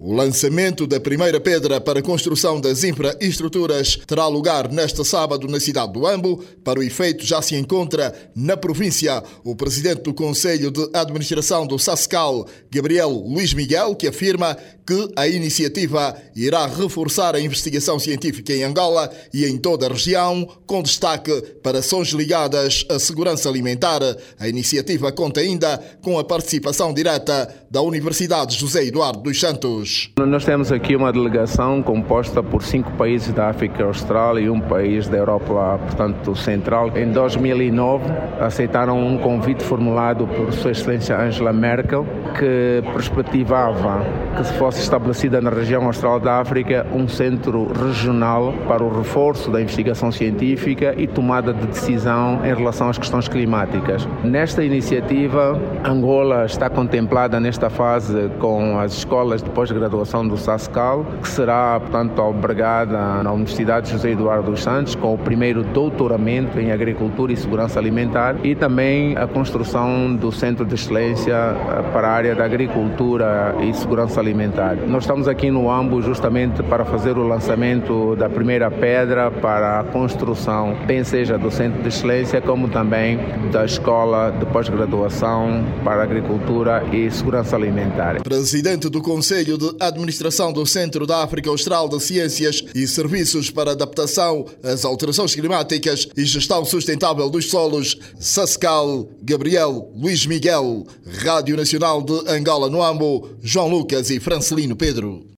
O lançamento da primeira pedra para a construção das infraestruturas terá lugar neste sábado na cidade do Ambo. Para o efeito, já se encontra na província o presidente do Conselho de Administração do SASCAL, Gabriel Luís Miguel, que afirma que a iniciativa irá reforçar a investigação científica em Angola e em toda a região, com destaque para ações ligadas à segurança alimentar. A iniciativa conta ainda com a participação direta da Universidade José Eduardo dos Santos. Nós temos aqui uma delegação composta por 5 países da África Austral e um país da Europa, portanto, Central. Em 2009, aceitaram um convite formulado por Sua Excelência Angela Merkel, que perspectivava que se fosse estabelecida na região austral da África um centro regional para o reforço da investigação científica e tomada de decisão em relação às questões climáticas. Nesta iniciativa, Angola está contemplada nesta fase com as escolas de pós-graduação do SASCAL, que será, portanto, albergada na Universidade José Eduardo dos Santos, com o primeiro doutoramento em Agricultura e Segurança Alimentar e também a construção do Centro de Excelência para a área da Agricultura e Segurança Alimentar. Nós estamos aqui no Ambo justamente para fazer o lançamento da primeira pedra para a construção, bem seja do Centro de Excelência, como também da Escola de Pós-Graduação para Agricultura e Segurança Alimentar. Presidente do Conselho de Administração do Centro da África Austral de Ciências e Serviços para Adaptação às Alterações Climáticas e Gestão Sustentável dos Solos, SASCAL, Gabriel Luís Miguel. Rádio Nacional de Angola no Ambo, João Lucas e Francelino Pedro.